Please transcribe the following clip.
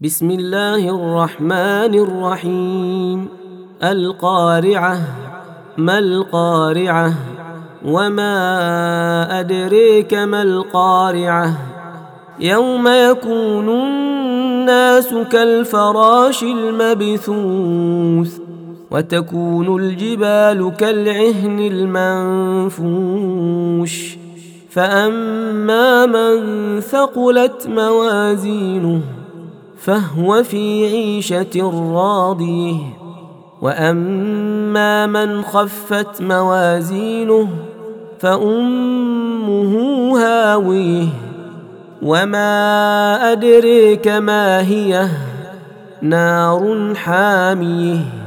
بسم الله الرحمن الرحيم. القارعة. ما القارعة؟ وما أدريك ما القارعة؟ يوم يكون الناس كالفراش المبثوث وتكون الجبال كالعهن المنفوش فأما من ثقلت موازينه فهو في عيشة راضية وأما من خفت موازينه فأمه هاوية وما أدريك ما هي نار حامية